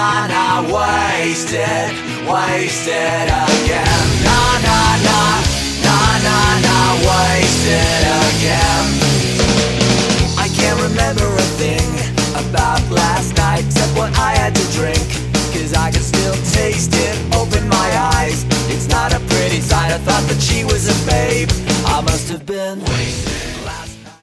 na na, wasted, wasted again. Na na na, na na na, wasted again. I can't remember a thing about last night except what I had to drink, 'cause I can still taste it, open my eyes. It's not a pretty sight, I thought that she was a babe. I must have been wasted.